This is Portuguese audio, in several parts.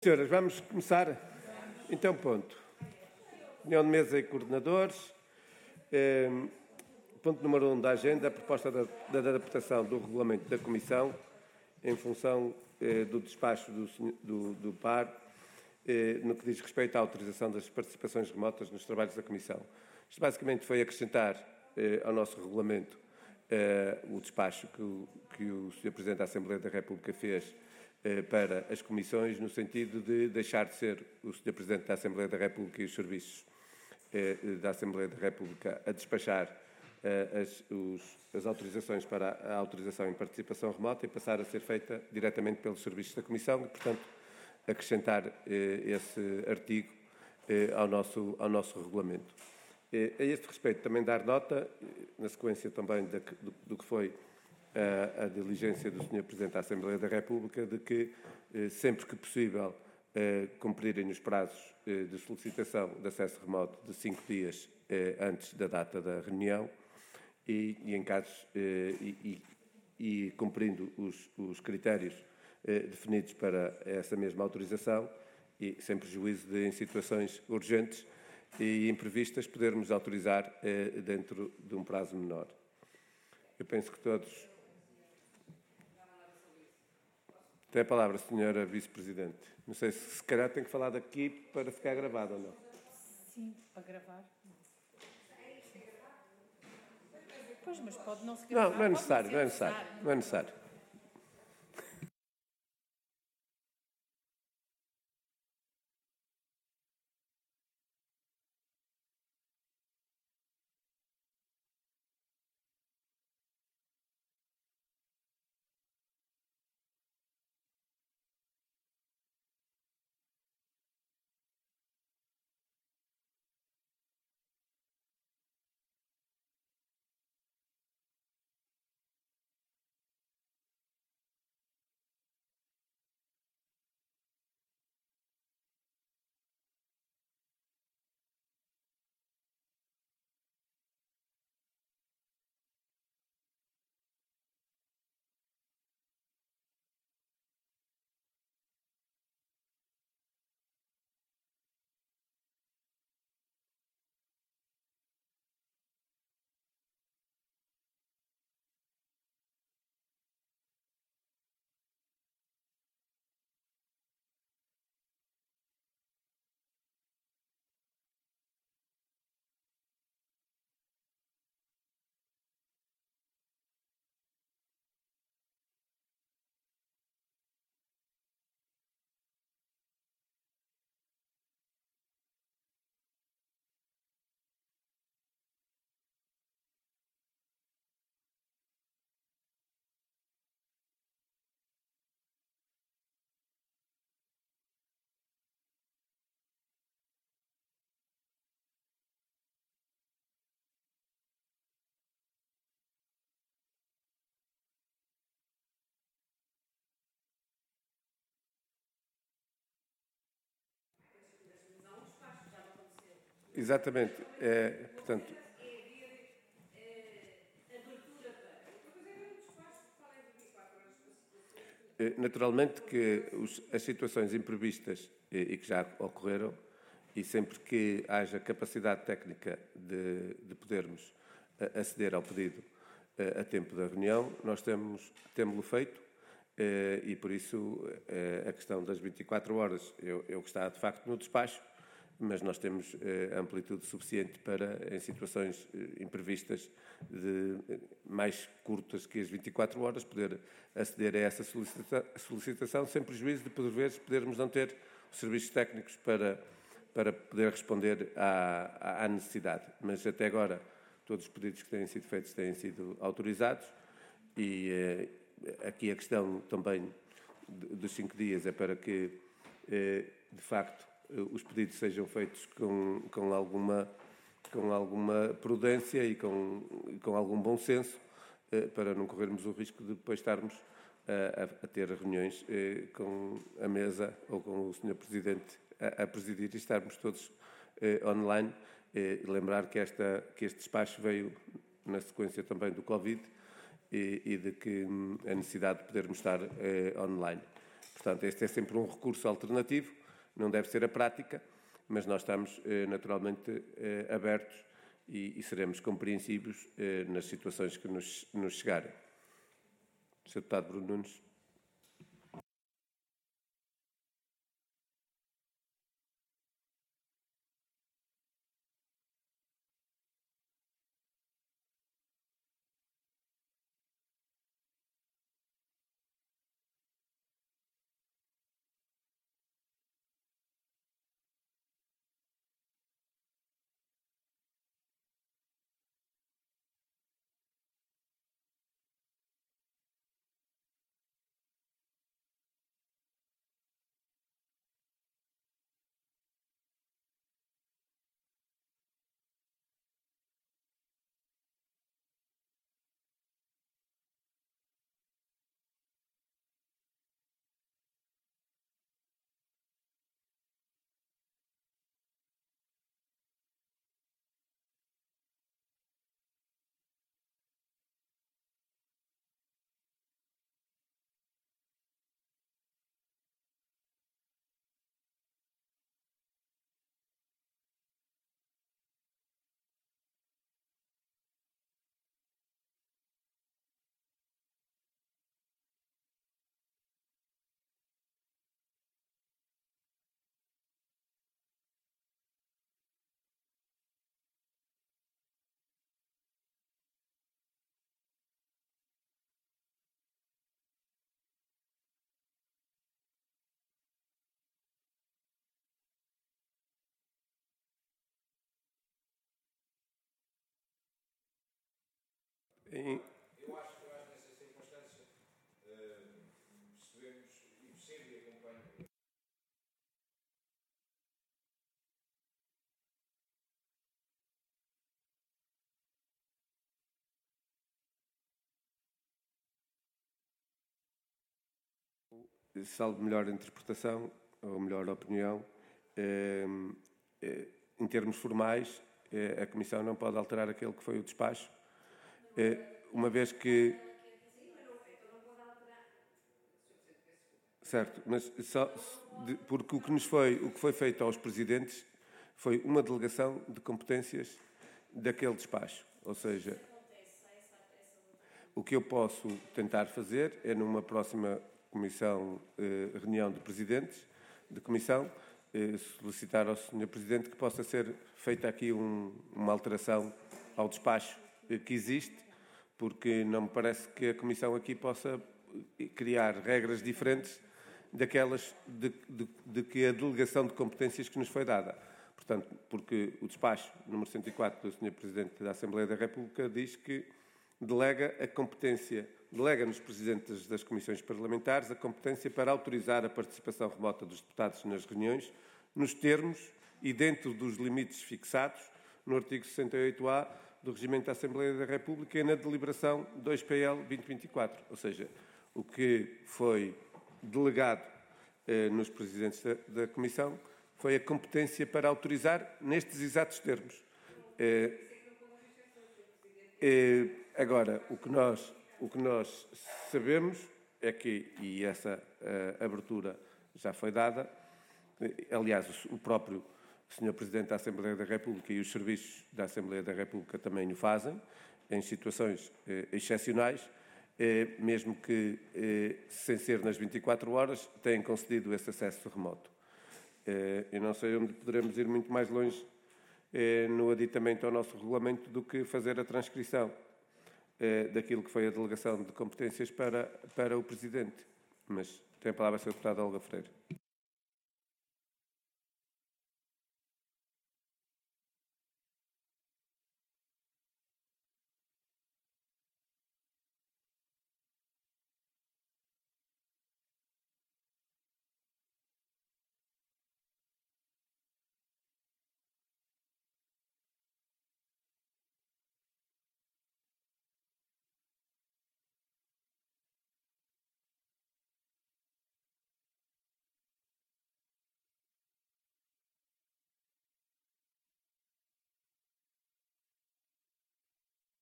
Senhoras, vamos começar? Então, ponto. Reunião de mesa e coordenadores. Ponto número 1 da agenda, a proposta da adaptação do regulamento da Comissão em função do despacho do PAR no que diz respeito à autorização das participações remotas nos trabalhos da Comissão. Isto basicamente foi acrescentar ao nosso regulamento o despacho que o Sr. Presidente da Assembleia da República fez para as comissões, no sentido de deixar de ser o Sr. Presidente da Assembleia da República e os serviços da Assembleia da República a despachar as autorizações para a autorização em participação remota e passar a ser feita diretamente pelos serviços da Comissão e, portanto, acrescentar esse artigo ao nosso regulamento. A este respeito, também dar nota, na sequência também do que foi a diligência do Sr. Presidente da Assembleia da República, de que, sempre que possível, cumprirem os prazos de solicitação de acesso remoto de 5 dias antes da data da reunião e em casos e cumprindo os critérios definidos para essa mesma autorização e sem prejuízo de, em situações urgentes e imprevistas, podermos autorizar dentro de um prazo menor. Eu penso que todos... Tem a palavra, Sra. Vice-Presidente. Não sei se calhar tem que falar daqui para ficar gravado ou não. Sim, para gravar. Pois, mas pode não se gravar. Não é necessário. Exatamente. Portanto, naturalmente que as situações imprevistas e que já ocorreram, e sempre que haja capacidade técnica de podermos aceder ao pedido a tempo da reunião, nós temos-lo feito e, por isso, a questão das 24 horas é o que está, de facto, no despacho, mas nós temos amplitude suficiente para, em situações imprevistas mais curtas que as 24 horas, poder aceder a essa solicitação sem prejuízo de, por vezes, podermos não ter os serviços técnicos para poder responder à necessidade. Mas, até agora, todos os pedidos que têm sido feitos têm sido autorizados e aqui a questão também dos 5 dias é para que, de facto, os pedidos sejam feitos com alguma prudência e com algum bom senso, para não corrermos o risco de depois estarmos a ter reuniões com a mesa ou com o Sr. Presidente a presidir e estarmos todos online. Lembrar que este despacho veio na sequência também do Covid e de que a necessidade de podermos estar online. Portanto, este é sempre um recurso alternativo, não deve ser a prática, mas nós estamos naturalmente abertos e seremos compreensivos nas situações que nos chegarem. Sr. Deputado Bruno Nunes. Eu acho que nessas circunstâncias percebemos e percebo e acompanho. Salvo melhor interpretação ou melhor opinião, em termos formais, a Comissão não pode alterar aquele que foi o despacho, uma vez que... Certo, mas só porque o que foi feito aos presidentes foi uma delegação de competências daquele despacho. Ou seja, o que eu posso tentar fazer é numa próxima reunião de presidentes de comissão, solicitar ao Sr. Presidente que possa ser feita aqui uma alteração ao despacho que existe, porque não me parece que a Comissão aqui possa criar regras diferentes daquelas de que a delegação de competências que nos foi dada. Portanto, porque o despacho número 104 do Sr. Presidente da Assembleia da República diz que delega nos presidentes das comissões parlamentares a competência para autorizar a participação remota dos deputados nas reuniões, nos termos e dentro dos limites fixados no artigo 68A do Regimento da Assembleia da República e na deliberação 2PL 2024. Ou seja, o que foi delegado nos presidentes da Comissão foi a competência para autorizar nestes exatos termos. Agora, o que nós sabemos é que, e essa abertura já foi dada, aliás, o próprio Sr. Presidente da Assembleia da República e os serviços da Assembleia da República também o fazem, em situações excepcionais, mesmo que, sem ser nas 24 horas, têm concedido esse acesso remoto. Eu não sei onde poderemos ir muito mais longe no aditamento ao nosso regulamento do que fazer a transcrição daquilo que foi a delegação de competências para o Presidente. Mas tem a palavra a Sra. Deputada Olga Freire.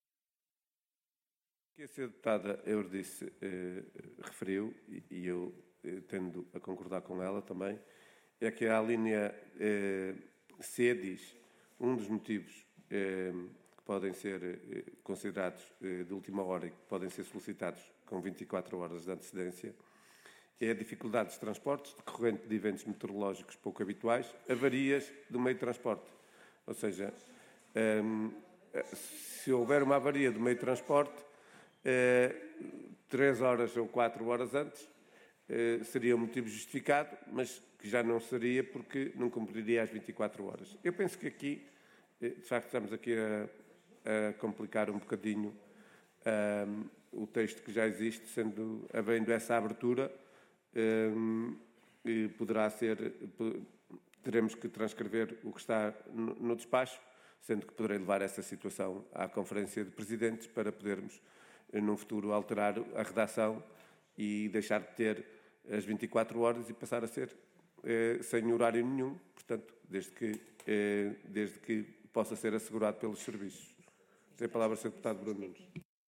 Que a Sra. Deputada Euridice referiu, e eu tendo a concordar com ela também, é que a linha C diz um dos motivos que podem ser considerados de última hora e que podem ser solicitados com 24 horas de antecedência é a dificuldade dos transportes decorrente de eventos meteorológicos pouco habituais, avarias do meio de transporte. Ou seja, se houver uma avaria do meio de transporte, 3 horas ou 4 horas antes, seria um motivo justificado, mas que já não seria porque não cumpriria as 24 horas. Eu penso que aqui, de facto, estamos aqui a complicar um bocadinho o texto que já existe, havendo essa abertura, teremos que transcrever o que está no despacho, sendo que poderei levar essa situação à Conferência de Presidentes para podermos, num futuro, alterar a redação e deixar de ter as 24 horas e passar a ser sem horário nenhum, portanto, desde que possa ser assegurado pelos serviços. Tem a palavra o Sr. Deputado Bruno Nunes.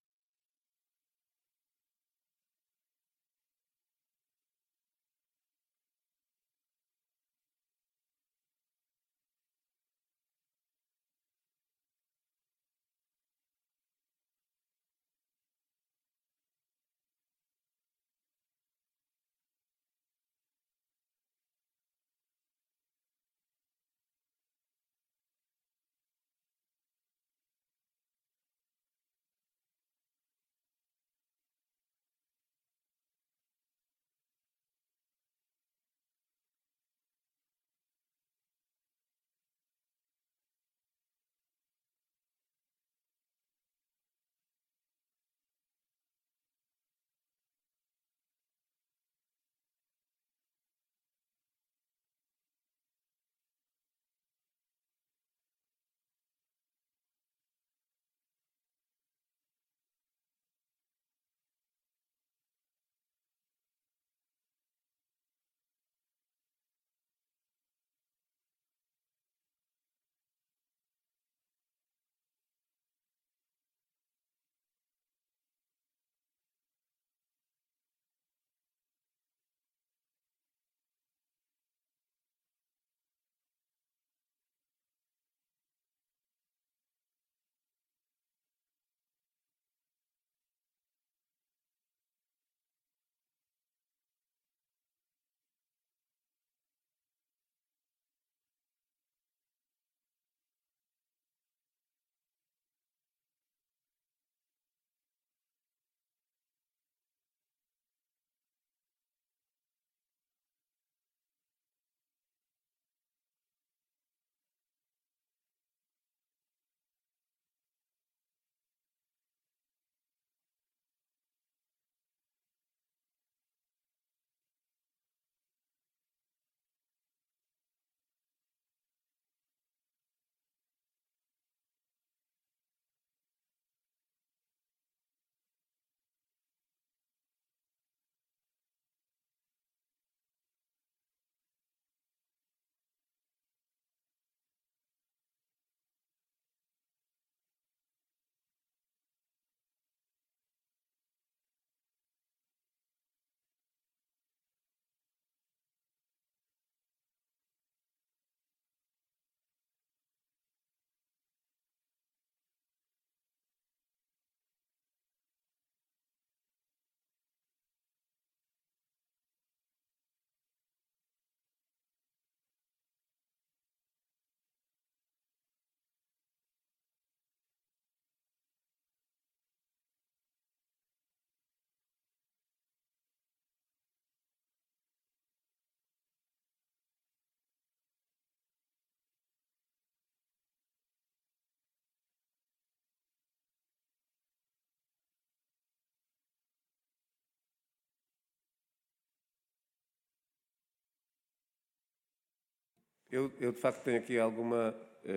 Eu, de facto, tenho aqui alguma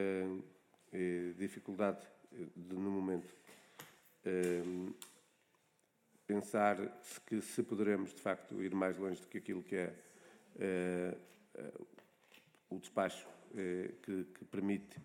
dificuldade no momento. Pensar que se poderemos, de facto, ir mais longe do que aquilo que é o despacho que permite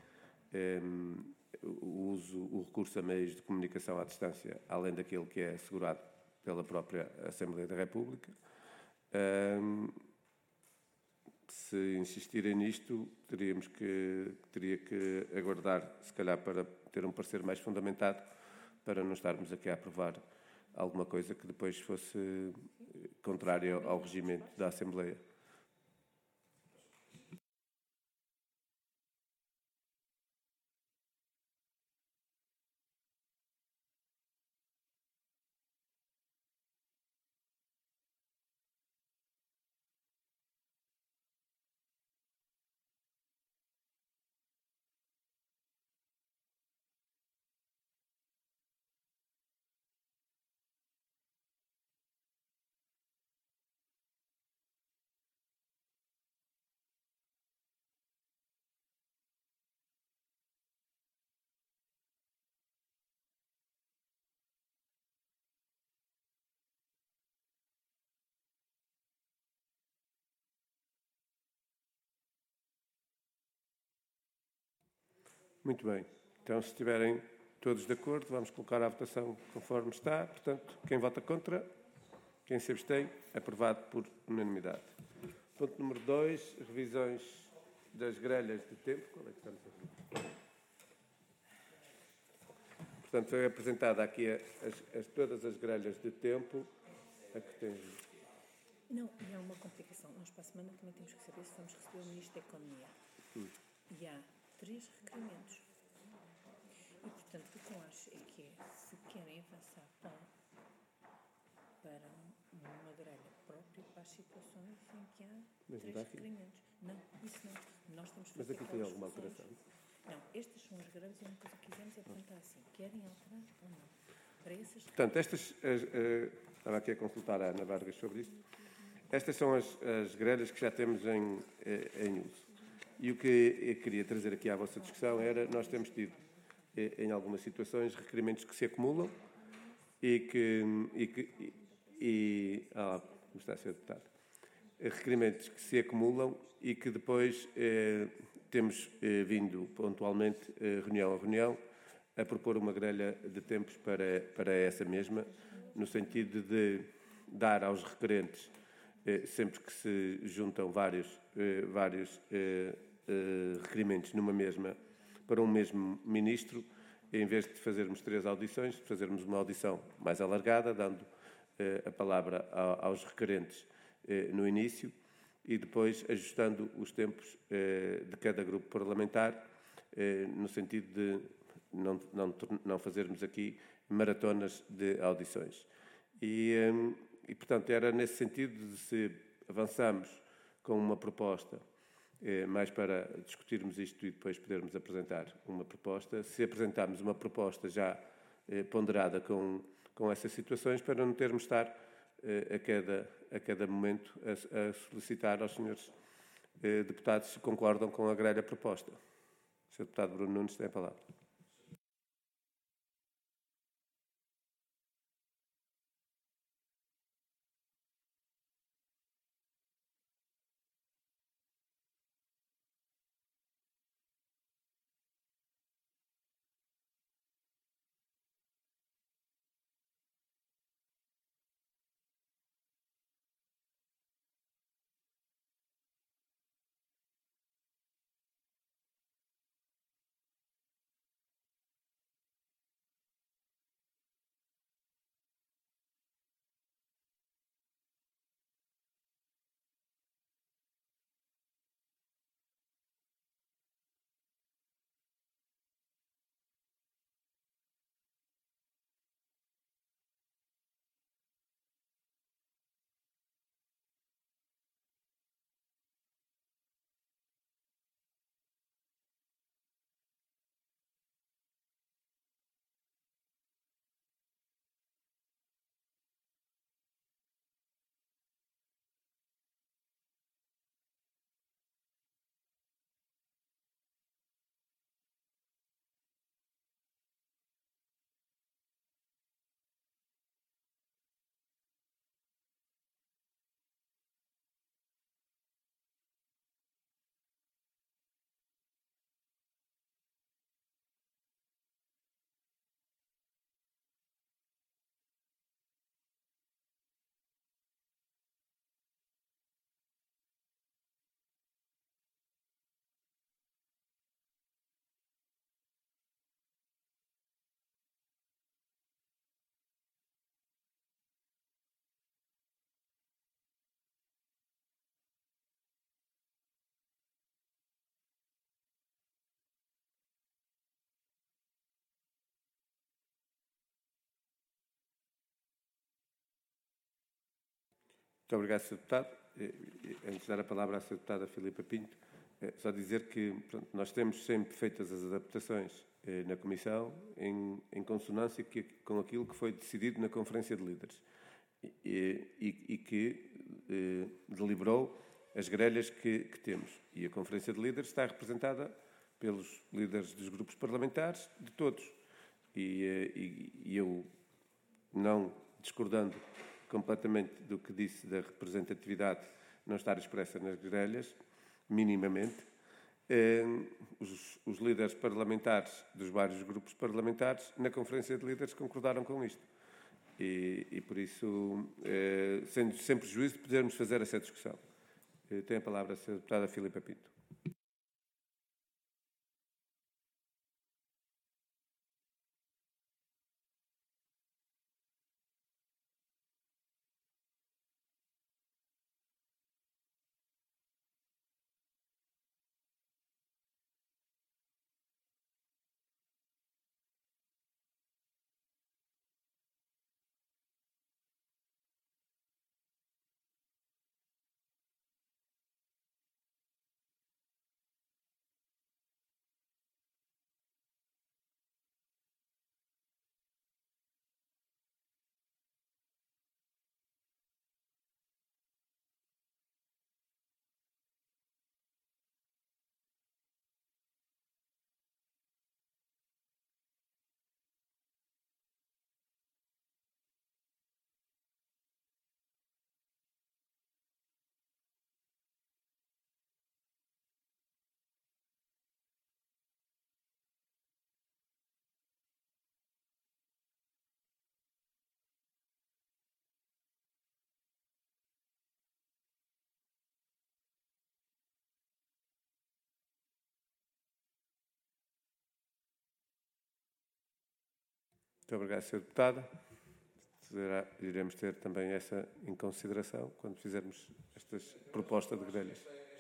o recurso a meios de comunicação à distância, além daquele que é assegurado pela própria Assembleia da República. Se insistirem nisto, teria que aguardar, se calhar, para ter um parecer mais fundamentado, para não estarmos aqui a aprovar alguma coisa que depois fosse contrária ao regimento da Assembleia. Muito bem. Então, se estiverem todos de acordo, vamos colocar a votação conforme está. Portanto, quem vota contra, quem se abstém, aprovado por unanimidade. Ponto número 2, revisões das grelhas de tempo. Qual é que estamos a ver? Portanto, foi apresentada aqui todas as grelhas de tempo. A que tem... Não, e há uma complicação. Nós para a semana também temos que saber se vamos receber o Ministro da Economia. E há 3 requerimentos. E, portanto, o que eu acho é que se querem avançar para uma grelha própria para as situações em que há 3 requerimentos. Não, isso não. Nós temos que fazer. Mas aqui tem alguma alteração? Não, estas são as grelhas e uma coisa que quisemos é perguntar assim, querem alterar ou não? Para essas... Portanto, estava aqui a consultar a Ana Vargas sobre isto. Estas são as grelhas que já temos em uso. E o que eu queria trazer aqui à vossa discussão era, nós temos tido, em algumas situações, requerimentos que se acumulam está a ser deputado. Requerimentos que se acumulam e que depois temos vindo pontualmente, reunião a reunião, a propor uma grelha de tempos para essa mesma, no sentido de dar aos requerentes, sempre que se juntam vários requerimentos para um mesmo ministro, em vez de fazermos 3 audições, fazermos uma audição mais alargada, dando a palavra aos requerentes no início e depois ajustando os tempos de cada grupo parlamentar, no sentido de não fazermos aqui maratonas de audições. E, portanto, era nesse sentido de se avançamos com uma proposta, mais para discutirmos isto e depois podermos apresentar uma proposta, se apresentarmos uma proposta já ponderada com essas situações, para não termos de estar a cada momento a solicitar aos senhores deputados se concordam com a grelha proposta. O Sr. Deputado Bruno Nunes tem a palavra. Muito obrigado, Sr. Deputado. Antes de dar a palavra à Sra. Deputada Filipa Pinto, só dizer que nós temos sempre feitas as adaptações na Comissão em consonância com aquilo que foi decidido na Conferência de Líderes e que deliberou as grelhas que temos. E a Conferência de Líderes está representada pelos líderes dos grupos parlamentares, de todos. E eu, não discordando completamente do que disse da representatividade não estar expressa nas grelhas, minimamente, os líderes parlamentares dos vários grupos parlamentares na Conferência de Líderes concordaram com isto. E por isso, sendo sempre juízo de podermos fazer essa discussão. Tem a palavra a Sra. Deputada Filipa Pinto. Muito obrigado, Sr. Deputado. Iremos ter também essa em consideração quando fizermos esta proposta de grelhas.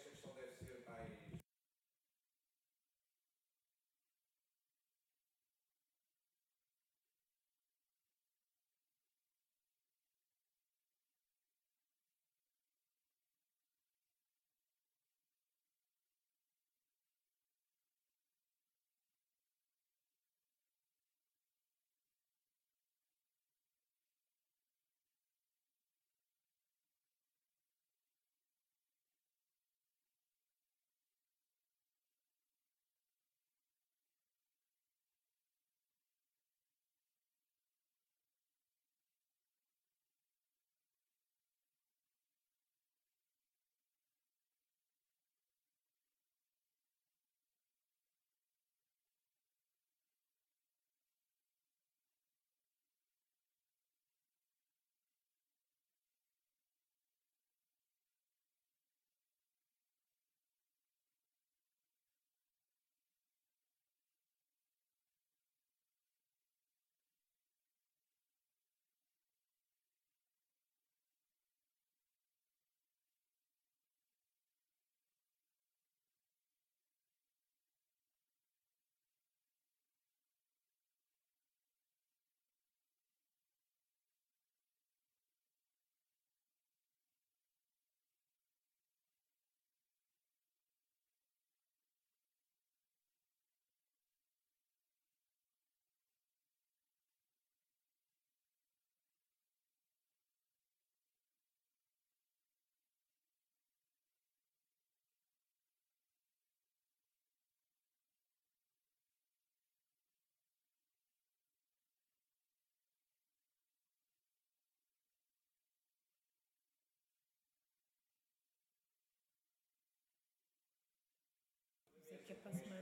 É que é para a semana.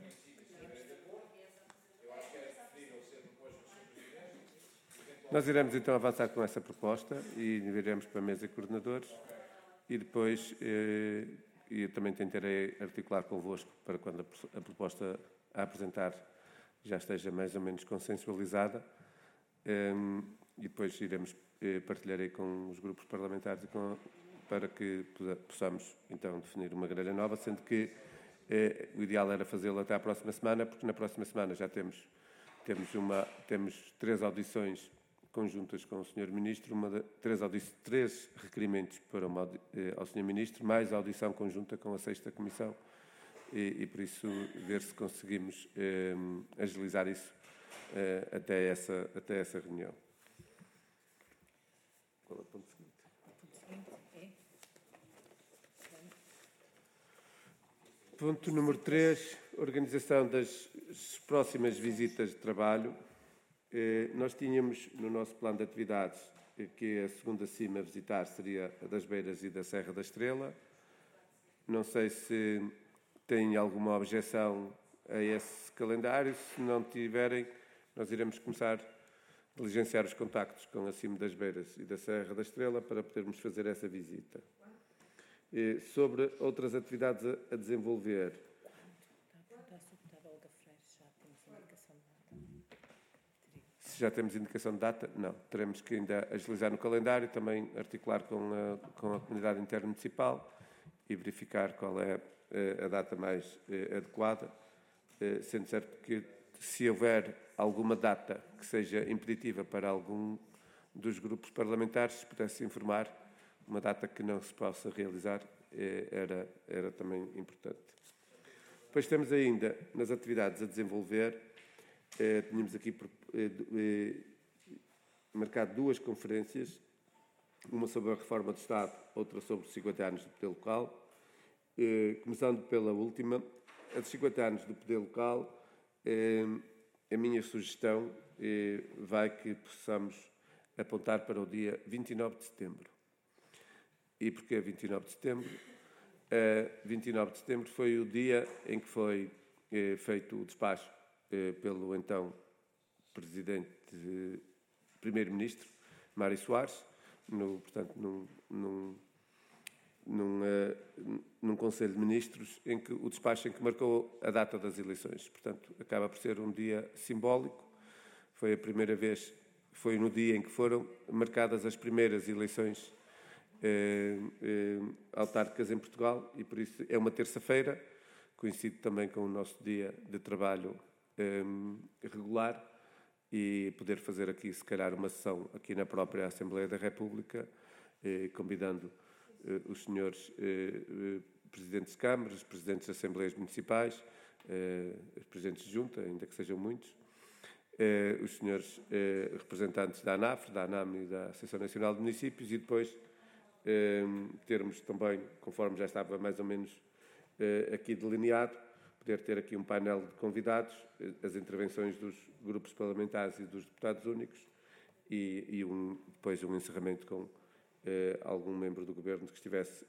Nós iremos então avançar com essa proposta e viremos para a mesa de coordenadores e depois eu também tentarei articular convosco para quando a proposta a apresentar já esteja mais ou menos consensualizada e depois partilharei com os grupos parlamentares para que possamos então definir uma grelha nova, sendo que o ideal era fazê-lo até à próxima semana, porque na próxima semana já temos 3 audições conjuntas com o Sr. Ministro, três requerimentos para ao Sr. Ministro, mais a audição conjunta com a 6ª Comissão, e por isso ver se conseguimos agilizar isso até essa reunião. Qual é o ponto seguinte? O ponto seguinte é... Ponto número 3, organização das próximas visitas de trabalho. Nós tínhamos no nosso plano de atividades que a segunda cima a visitar seria a das Beiras e da Serra da Estrela. Não sei se têm alguma objeção a esse calendário. Se não tiverem, nós iremos começar a diligenciar os contactos com a cima das Beiras e da Serra da Estrela para podermos fazer essa visita. Sobre outras atividades a desenvolver. Se já temos indicação de data, não. Teremos que ainda agilizar no calendário, também articular com a comunidade intermunicipal e verificar qual é a data mais adequada, sendo certo que se houver alguma data que seja impeditiva para algum dos grupos parlamentares, se pudesse informar uma data que não se possa realizar, era também importante. Depois temos ainda, nas atividades a desenvolver, tínhamos aqui marcado 2 conferências, uma sobre a reforma do Estado, outra sobre os 50 anos do poder local. Começando pela última, a dos 50 anos do poder local, a minha sugestão vai que possamos apontar para o dia 29 de setembro. E porquê 29 de setembro? 29 de setembro foi o dia em que foi feito o despacho pelo então Primeiro-Ministro, Mário Soares, portanto, num Conselho de Ministros, o despacho em que marcou a data das eleições. Portanto, acaba por ser um dia simbólico. Foi a primeira vez, foi no dia em que foram marcadas as primeiras eleições autárquicas em Portugal, e por isso é uma terça-feira, coincide também com o nosso dia de trabalho regular, e poder fazer aqui, se calhar, uma sessão aqui na própria Assembleia da República, convidando os senhores presidentes de câmaras, os presidentes de Assembleias Municipais, os presidentes de Junta, ainda que sejam muitos, os senhores representantes da ANAF, da ANAM e da Associação Nacional de Municípios, e depois termos também, conforme já estava mais ou menos aqui delineado, poder ter aqui um painel de convidados, as intervenções dos grupos parlamentares e dos deputados únicos, e depois um encerramento com algum membro do Governo que estivesse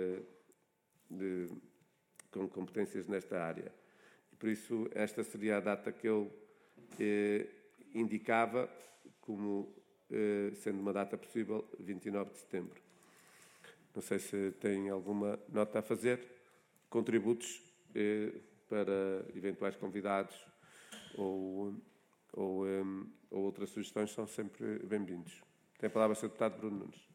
com competências nesta área. E por isso esta seria a data que eu indicava como sendo uma data possível, 29 de setembro. Não sei se tem alguma nota a fazer, contributos para eventuais convidados ou outras sugestões são sempre bem-vindos. Tem a palavra o Sr. Deputado Bruno Nunes.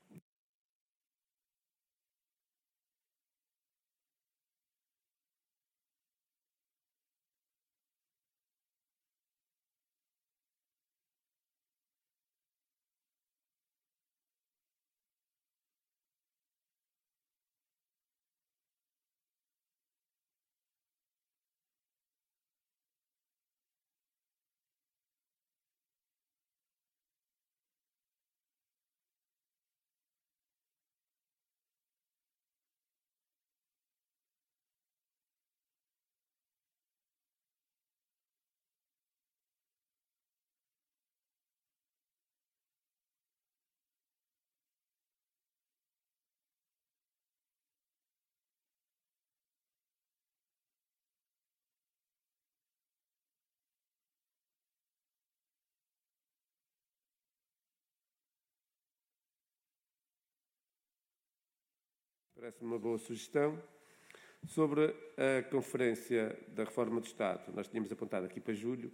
Parece-me uma boa sugestão. Sobre a conferência da reforma do Estado, nós tínhamos apontado aqui para julho.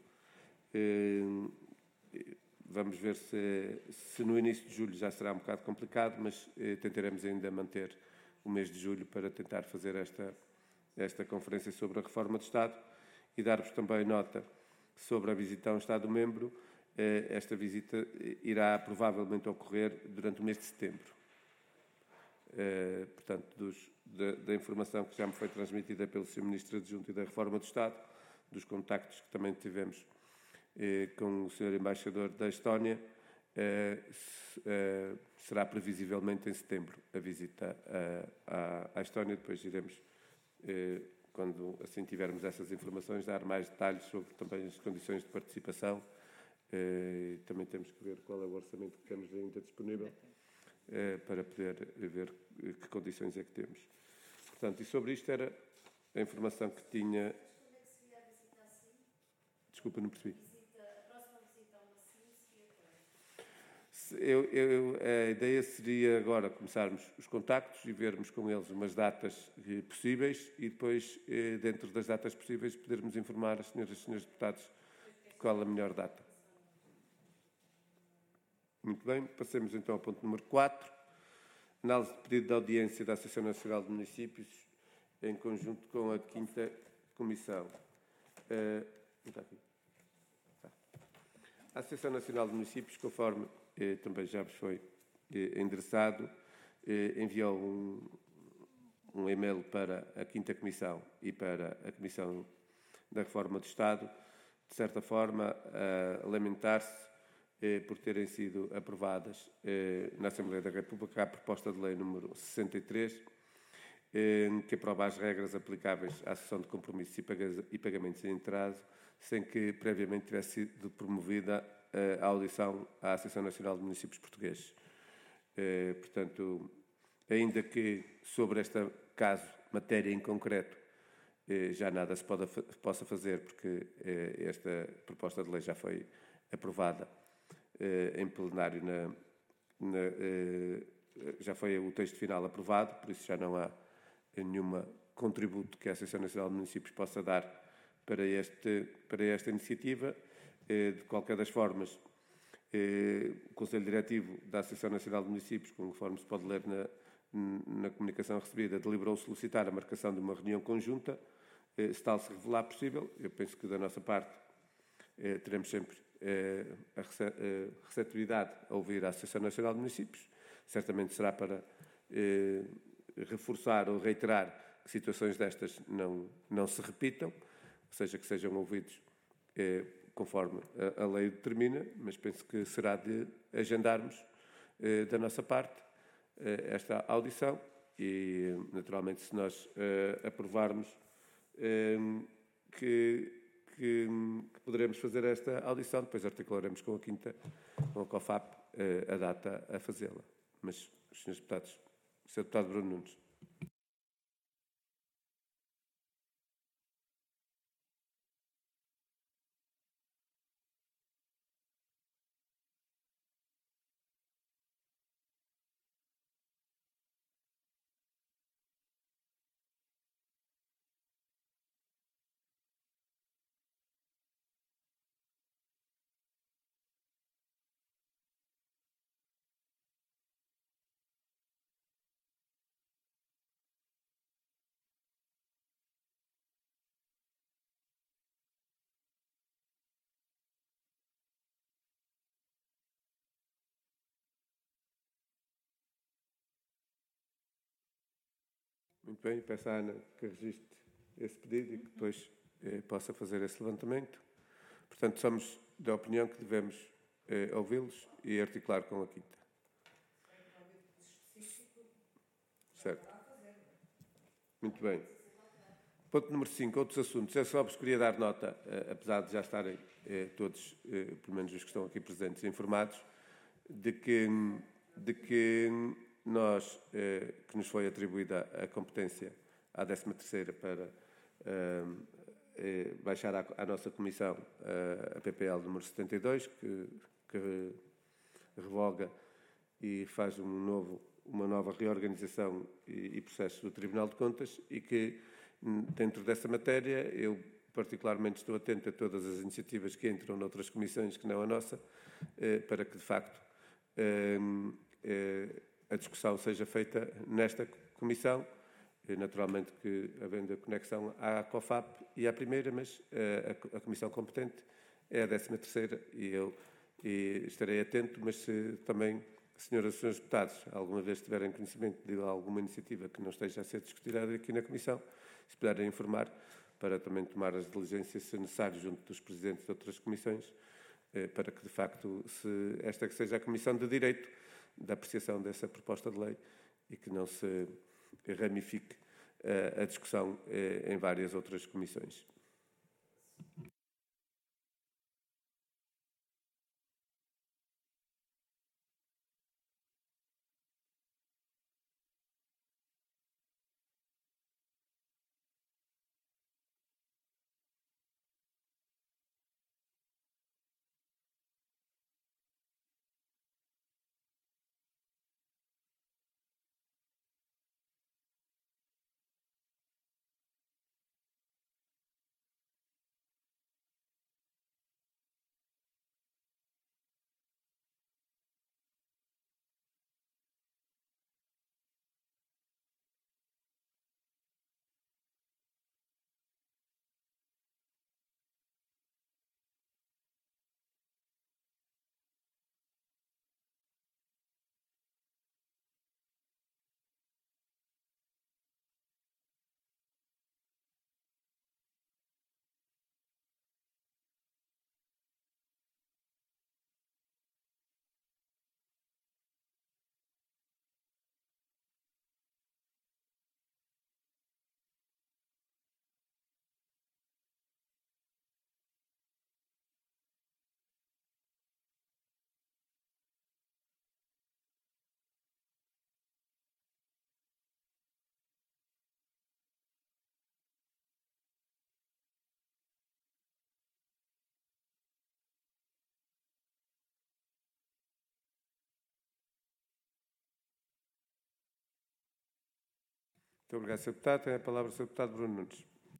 Vamos ver se no início de julho já será um bocado complicado, mas tentaremos ainda manter o mês de julho para tentar fazer esta conferência sobre a reforma do Estado, e dar-vos também nota sobre a visita a um Estado-membro. esta visita irá provavelmente ocorrer durante o mês de setembro. Portanto, da informação que já me foi transmitida pelo Sr. Ministro Adjunto e da Reforma do Estado, dos contactos que também tivemos com o Sr. Embaixador da Estónia, será previsivelmente em setembro a visita à Estónia. Depois iremos, quando assim tivermos essas informações, dar mais detalhes sobre também as condições de participação. Também temos que ver qual é o orçamento que temos ainda disponível para poder ver que condições é que temos. Portanto, e sobre isto era a informação que tinha. Desculpa, não percebi. A ideia seria agora começarmos os contactos e vermos com eles umas datas possíveis e depois, dentro das datas possíveis, podermos informar as senhoras e senhores deputados qual a melhor data. Muito bem, passemos então ao ponto número 4. Análise de pedido de audiência da Associação Nacional de Municípios em conjunto com a 5ª Comissão. Está aqui. A Associação Nacional de Municípios, conforme também já vos foi endereçado, enviou um e-mail para a 5ª Comissão e para a Comissão da Reforma do Estado, de certa forma, a lamentar-se por terem sido aprovadas na Assembleia da República a proposta de lei número 63, que aprova as regras aplicáveis à cessão de compromissos e pagamentos em atraso, sem que previamente tivesse sido promovida a audição à Associação Nacional de Municípios Portugueses. Portanto, ainda que sobre este caso, matéria em concreto, já nada se possa fazer, porque esta proposta de lei já foi aprovada em plenário, já foi o texto final aprovado, por isso já não há nenhum contributo que a Associação Nacional de Municípios possa dar para esta iniciativa. De qualquer das formas, o Conselho Diretivo da Associação Nacional de Municípios, conforme se pode ler na comunicação recebida, deliberou solicitar a marcação de uma reunião conjunta, se tal se revelar possível. Eu penso que da nossa parte teremos sempre a receptividade a ouvir a Associação Nacional de Municípios. Certamente será para reforçar ou reiterar que situações destas não se repitam, ou seja, que sejam ouvidos conforme a lei determina, mas penso que será de agendarmos da nossa parte esta audição e, naturalmente, se nós aprovarmos que poderemos fazer esta audição, depois articularemos com a 5ª, com a COFAP, a data a fazê-la. Mas, os senhores deputados, o Sr. Deputado Bruno Nunes. Muito bem, peço à Ana que registre esse pedido e que depois possa fazer esse levantamento. Portanto, somos da opinião que devemos ouvi-los e articular com a 5ª. Certo. Muito bem. Ponto número 5, outros assuntos. Eu só vos queria dar nota, apesar de já estarem todos, pelo menos os que estão aqui presentes, informados, de que nós, que nos foi atribuída a competência à 13ª para baixar à nossa comissão a PPL número 72, que revoga e faz uma nova reorganização e processo do Tribunal de Contas, e que, dentro dessa matéria, eu particularmente estou atento a todas as iniciativas que entram noutras comissões que não a nossa, para que, de facto, a discussão seja feita nesta comissão, naturalmente que havendo a conexão à COFAP e à primeira, mas a comissão competente é a 13ª, e eu e estarei atento, mas se também, senhoras e senhores deputados, alguma vez tiverem conhecimento de alguma iniciativa que não esteja a ser discutida aqui na Comissão, se puderem informar, para também tomar as diligências, se necessário, junto dos presidentes de outras comissões, para que, de facto, esta que seja a Comissão de Direito da apreciação dessa proposta de lei e que não se ramifique a discussão em várias outras comissões. Muito obrigado, Sr. Deputado. Tem a palavra o Sr. Deputado Bruno Nunes.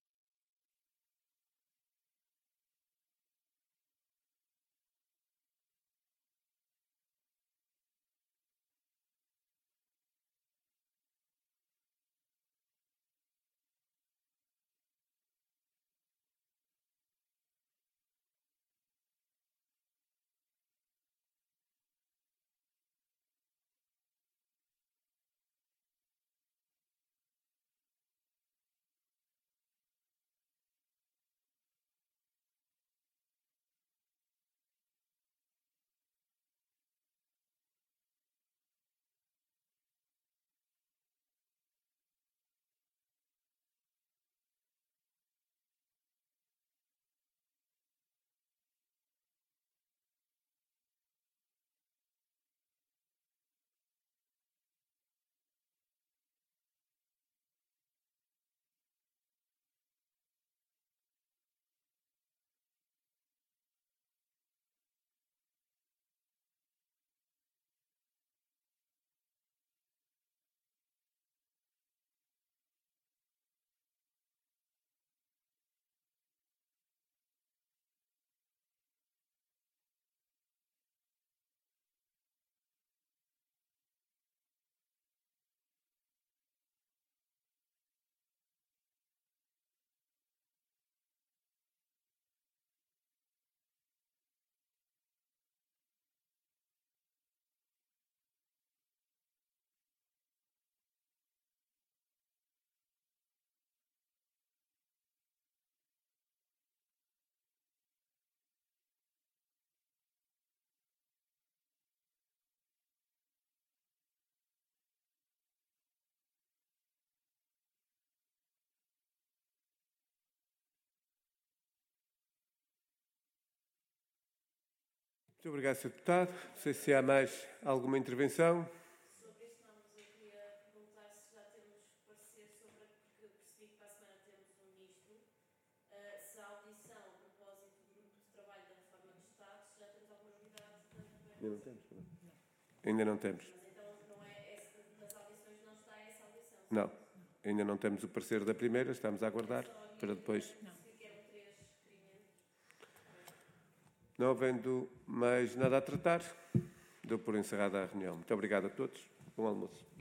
Muito obrigado, Sr. Deputado. Não sei se há mais alguma intervenção. Sobre este não, mas eu queria perguntar se já temos parecer sobre, porque percebi que para a semana temos um ministro, se a audição a propósito do grupo de trabalho da reforma do Estado, se já temos algumas novidades da Ainda não temos. Ainda não temos. Mas então não é nas audições não está essa audição? Não. Ainda não temos o parecer da primeira, estamos a aguardar para depois. Não havendo mais nada a tratar, dou por encerrada a reunião. Muito obrigado a todos. Bom almoço.